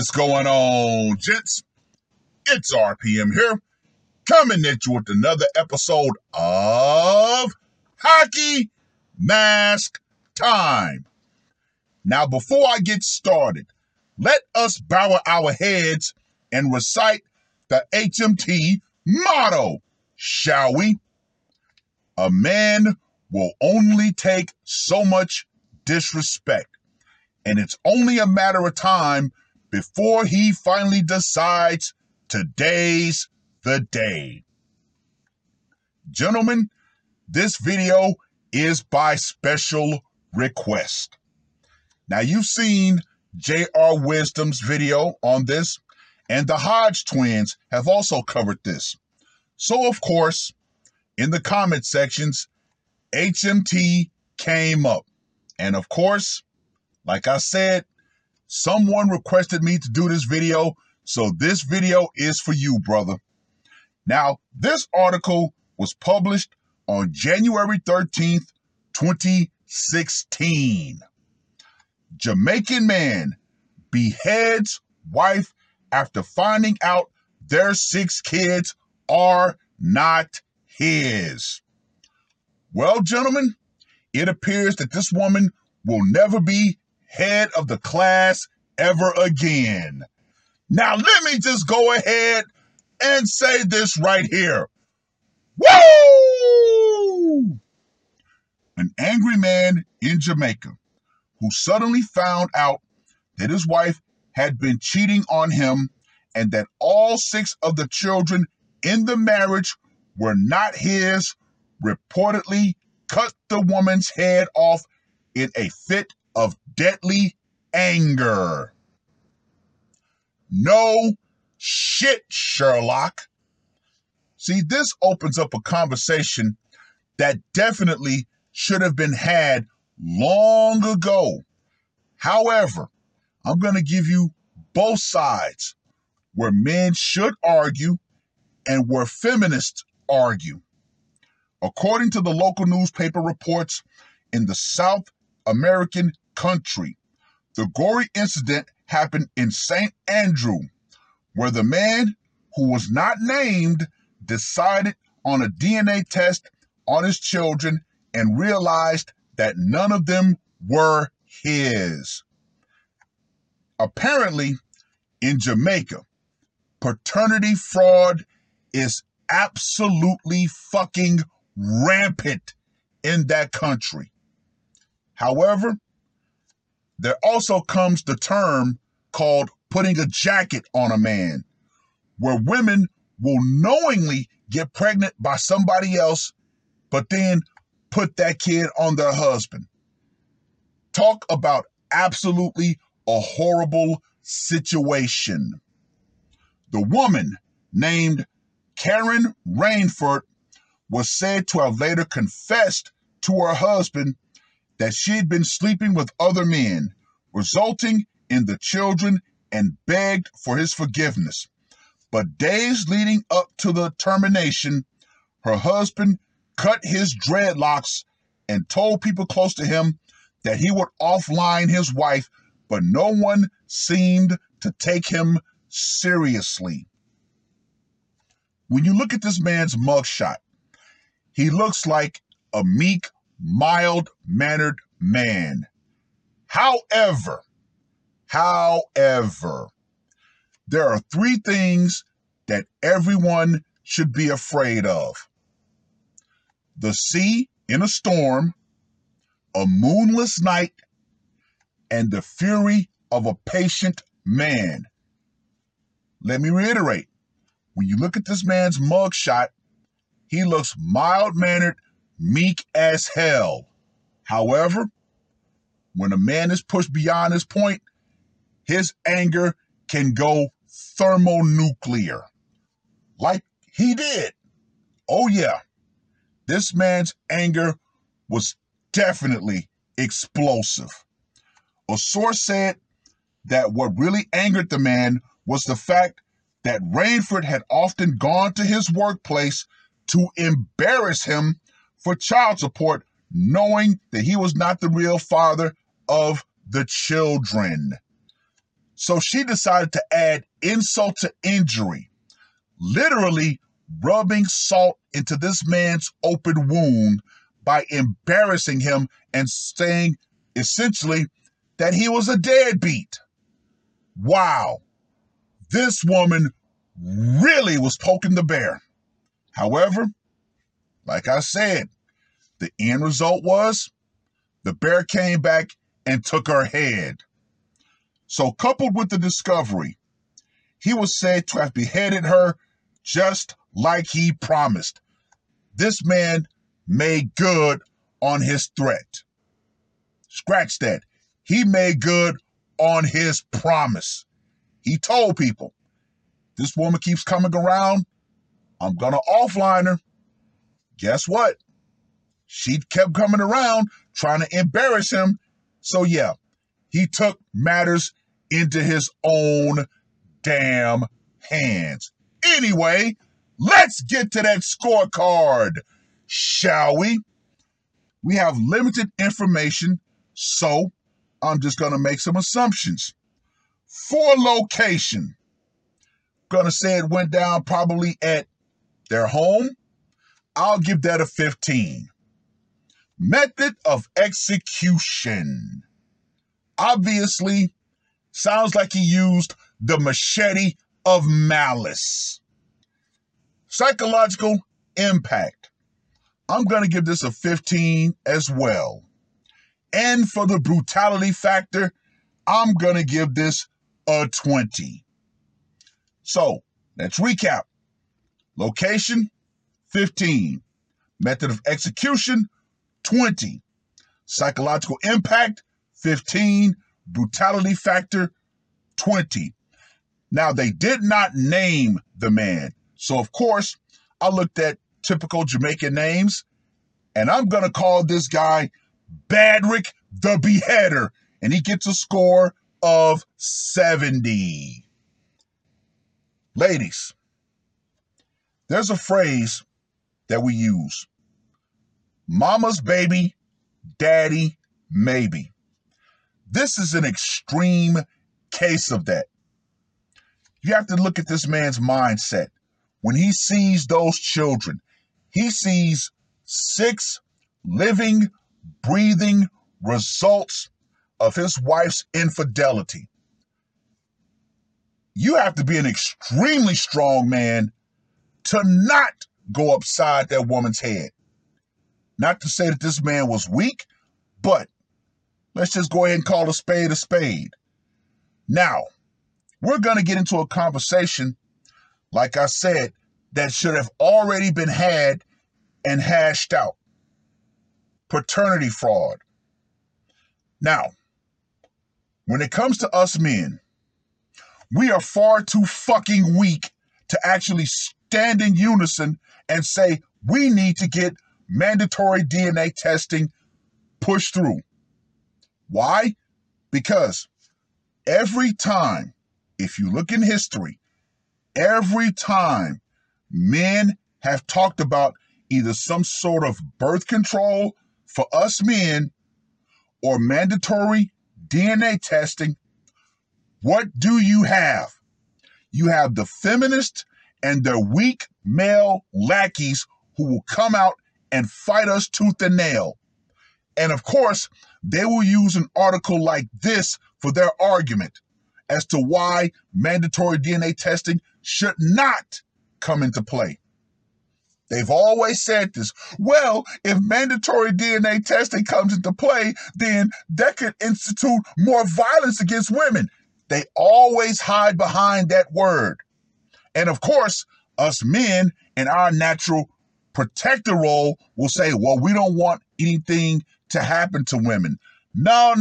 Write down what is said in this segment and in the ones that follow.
What is going on, gents? It's RPM here, coming at you with another episode of Hockey Mask Time. Now, before I get started, let us bow our heads and recite the HMT motto, shall we? A man will only take so much disrespect, and it's only a matter of time before he finally decides today's the day. Gentlemen, this video is by special request. Now, you've seen J.R. Wisdom's video on this, and the Hodge twins have also covered this. So, of course, in the comment sections, HMT came up. And of course, like I said, someone requested me to do this video, so this video is for you, brother. Now, this article was published on January 13th, 2016. Jamaican man beheads wife after finding out their 6 kids are not his. Well, gentlemen, it appears that this woman will never be head of the class ever again. Now, let me just go ahead and say this right here. Woo! An angry man in Jamaica who suddenly found out that his wife had been cheating on him and that all 6 of the children in the marriage were not his, reportedly cut the woman's head off in a fit of deadly anger. No shit, Sherlock. See, this opens up a conversation that definitely should have been had long ago. However, I'm going to give you both sides, where men should argue and where feminists argue. According to the local newspaper reports in the South American country, the gory incident happened in St. Andrew, where the man, who was not named, decided on a DNA test on his children and realized that none of them were his. Apparently, in Jamaica, paternity fraud is absolutely fucking rampant in that country. However, there also comes the term called putting a jacket on a man, where women will knowingly get pregnant by somebody else, but then put that kid on their husband. Talk about absolutely a horrible situation. The woman, named Karen Rainford, was said to have later confessed to her husband that she had been sleeping with other men, resulting in the children, and begged for his forgiveness. But days leading up to the termination, her husband cut his dreadlocks and told people close to him that he would offline his wife, but no one seemed to take him seriously. When you look at this man's mugshot, he looks like a meek, mild-mannered man. However, there are 3 things that everyone should be afraid of: the sea in a storm, a moonless night, and the fury of a patient man. Let me reiterate. When you look at this man's mugshot, he looks mild-mannered, meek as hell. However, when a man is pushed beyond his point, his anger can go thermonuclear, like he did. Oh yeah, this man's anger was definitely explosive. A source said that what really angered the man was the fact that Rainford had often gone to his workplace to embarrass him for child support, knowing that he was not the real father of the children. So she decided to add insult to injury, literally rubbing salt into this man's open wound by embarrassing him and saying essentially that he was a deadbeat. Wow, this woman really was poking the bear. However, like I said, the end result was the bear came back and took her head. So coupled with the discovery, he was said to have beheaded her just like he promised. This man made good on his threat. Scratch that. He made good on his promise. He told people, this woman keeps coming around, I'm going to offline her. Guess what? She kept coming around trying to embarrass him. So yeah, he took matters into his own damn hands. Anyway, let's get to that scorecard, shall we? We have limited information, so I'm just going to make some assumptions. For location, going to say it went down probably at their home. I'll give that a 15. Method of execution. Obviously, sounds like he used the machete of malice. Psychological impact. I'm going to give this a 15 as well. And for the brutality factor, I'm going to give this a 20. So, let's recap. Location, 15. Method of execution, 20. Psychological impact, 15. Brutality factor, 20. Now, they did not name the man. So, of course, I looked at typical Jamaican names, and I'm going to call this guy Badrick the Beheader, and he gets a score of 70. Ladies, there's a phrase that we use. Mama's baby, daddy, maybe. This is an extreme case of that. You have to look at this man's mindset. When he sees those children, he sees 6 living, breathing results of his wife's infidelity. You have to be an extremely strong man to not go upside that woman's head. Not to say that this man was weak, but let's just go ahead and call a spade a spade. Now, we're going to get into a conversation, like I said, that should have already been had and hashed out. Paternity fraud. Now, when it comes to us men, we are far too fucking weak to actually stand in unison and say we need to get mandatory DNA testing pushed through. Why? Because every time, if you look in history, every time men have talked about either some sort of birth control for us men or mandatory DNA testing, what do you have? You have the feminists and their weak male lackeys who will come out and fight us tooth and nail. And of course, they will use an article like this for their argument as to why mandatory DNA testing should not come into play. They've always said this. Well, if mandatory DNA testing comes into play, then that could institute more violence against women. They always hide behind that word. And of course, us men in our natural protector role will say, well, we don't want anything to happen to women. No.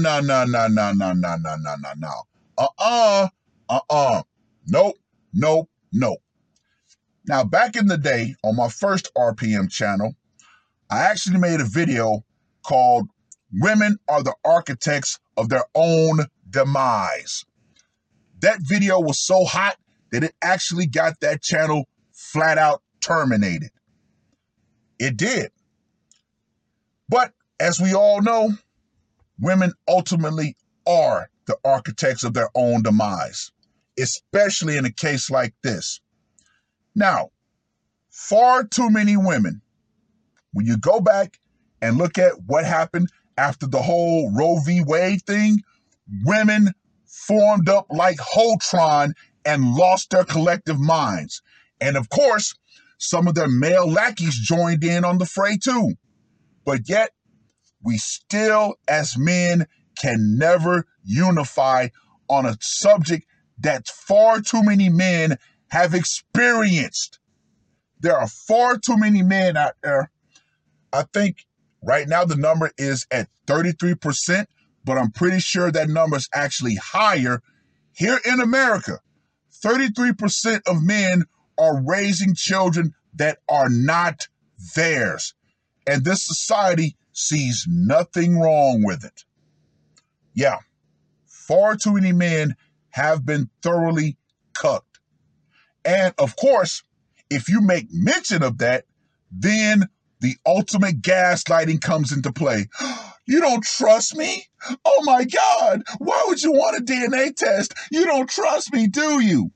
Nope. Now, back in the day, on my first RPM channel, I actually made a video called Women Are the Architects of Their Own Demise. That video was so hot that it actually got that channel flat out terminated. It did. But as we all know, women ultimately are the architects of their own demise, especially in a case like this. Now, far too many women, when you go back and look at what happened after the whole Roe v. Wade thing, women formed up like Voltron and lost their collective minds. And of course, some of their male lackeys joined in on the fray too. But yet, we still, as men, can never unify on a subject that far too many men have experienced. There are far too many men out there. I think right now the number is at 33%, but I'm pretty sure that number is actually higher. Here in America, 33% of men are raising children that are not theirs. And this society sees nothing wrong with it. Yeah, far too many men have been thoroughly cucked. And of course, if you make mention of that, then the ultimate gaslighting comes into play. You don't trust me? Oh my God, why would you want a DNA test? You don't trust me, do you?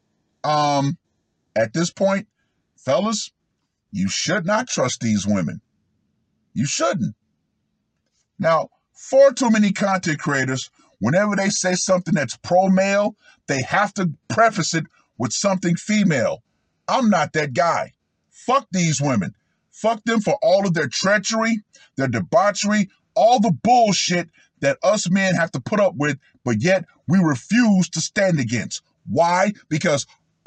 At this point, fellas, you should not trust these women. You shouldn't. Now, far too many content creators, whenever they say something that's pro-male, they have to preface it with something female. I'm not that guy. Fuck these women. Fuck them for all of their treachery, their debauchery, all the bullshit that us men have to put up with, but yet we refuse to stand against. Why? Because,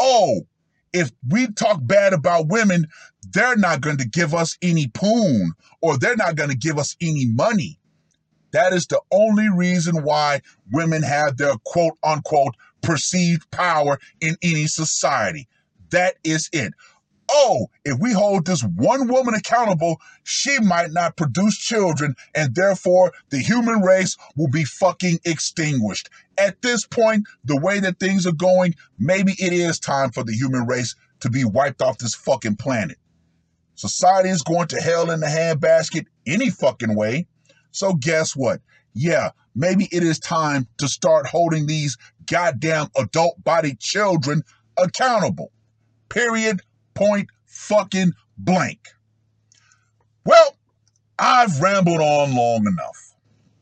if we talk bad about women, they're not going to give us any poon, or they're not going to give us any money. That is the only reason why women have their quote-unquote perceived power in any society. That is it. If we hold this one woman accountable, she might not produce children, and therefore the human race will be fucking extinguished. At this point, the way that things are going, maybe it is time for the human race to be wiped off this fucking planet. Society is going to hell in the handbasket any fucking way. So guess what? Yeah, maybe it is time to start holding these goddamn adult-bodied children accountable. Period. Point fucking blank. Well, I've rambled on long enough.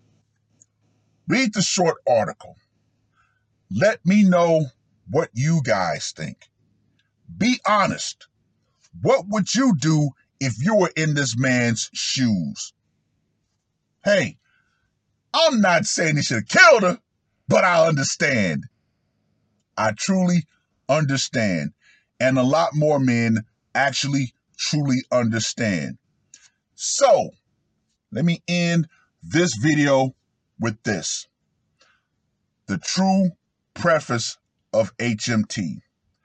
Read the short article. Let me know what you guys think. Be honest. What would you do if you were in this man's shoes? Hey, I'm not saying he should have killed her, but I understand. I truly understand. And a lot more men actually truly understand. So, let me end this video with this. The true preface of HMT.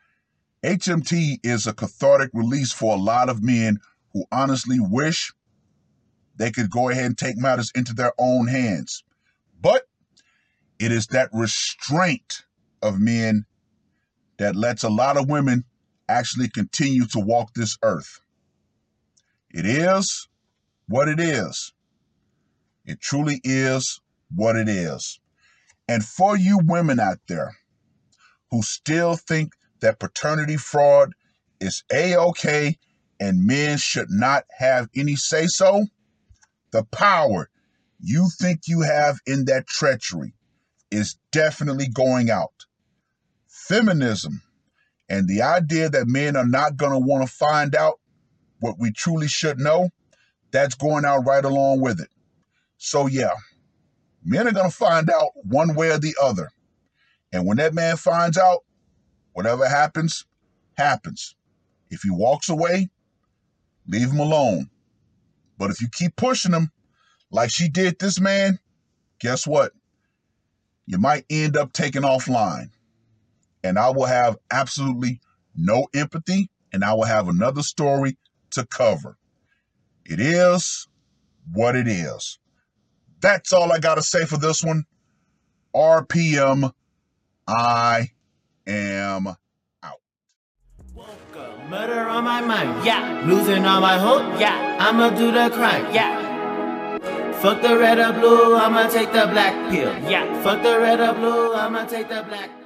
HMT is a cathartic release for a lot of men who honestly wish they could go ahead and take matters into their own hands. But it is that restraint of men that lets a lot of women actually continue to walk this earth. It is what it is. It truly is what it is. And for you women out there who still think that paternity fraud is A-okay and men should not have any say-so, the power you think you have in that treachery is definitely going out. Feminism and the idea that men are not going to want to find out what we truly should know, that's going out right along with it. So yeah, men are going to find out one way or the other. And when that man finds out, whatever happens, happens. If he walks away, leave him alone. But if you keep pushing him, like she did this man, guess what? You might end up taking offline. And I will have absolutely no empathy, and I will have another story to cover. It is what it is. That's all I got to say for this one. RPM, I am out. Woke up, murder on my mind, yeah. Losing all my hope, yeah. I'ma do the crime, yeah. Fuck the red or blue, I'ma take the black pill. Yeah, fuck the red or blue, I'ma take the black pill.